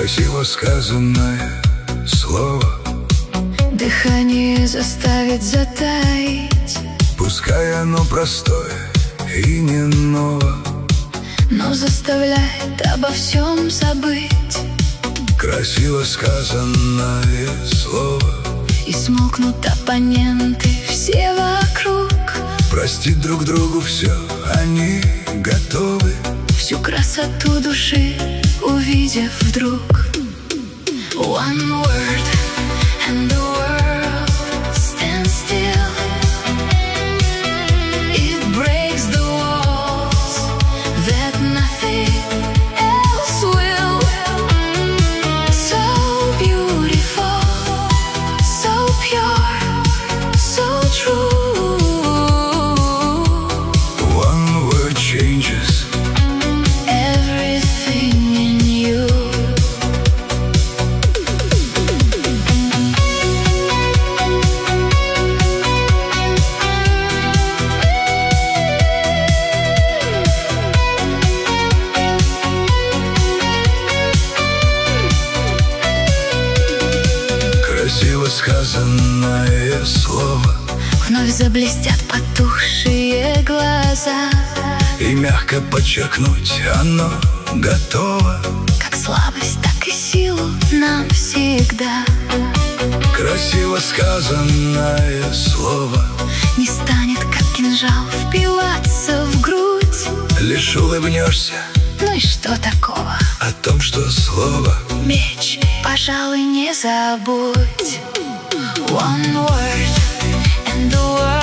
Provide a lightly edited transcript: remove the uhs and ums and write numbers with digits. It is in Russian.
Красиво сказанное слово дыхание заставит затаить. Пускай оно простое и не ново, но заставляет обо всем забыть. Красиво сказанное слово, и смолкнут оппоненты все вокруг. простить друг другу все они готовы, всю красоту души увидев вдруг. One word and the world stands still. It breaks the walls that nothing else will. So beautiful, so pure, so true. One word changes everything in you. Красиво сказанное слово, вновь заблестят потухшие глаза, и мягко подчеркнуть оно готово. как слабость, так и силу нам всегда. Красиво сказанное слово Не станет, как кинжал, впиваться в грудь. лишь улыбнешься Ну и что такого? о том, что слово Меч, пожалуй, не забудь. One word and the world